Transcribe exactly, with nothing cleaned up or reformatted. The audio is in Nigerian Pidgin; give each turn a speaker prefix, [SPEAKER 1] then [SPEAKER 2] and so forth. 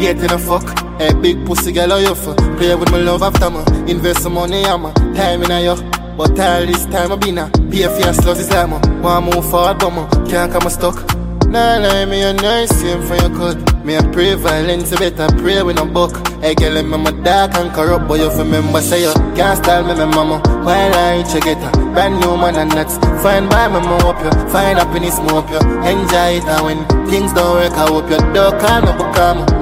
[SPEAKER 1] getting a fuck. Hey, big pussy girl, how you for? Play with my love after me. Invest some money, I'm a time in a yo. But all this time I been a pay for your sluts is like me. Want move forward, but me can't come stuck. Nah, lie me a nice same for your cut. Me a pray violence, you better pray with no buck. Hey girl, I'm my dark and corrupt, but you remember say you can't style me, my mama. While I reach you get a brand new man and nuts. Find by me, more up you. Find happiness, more up you. Enjoy it and when things don't work, I hope you don't call me, but come.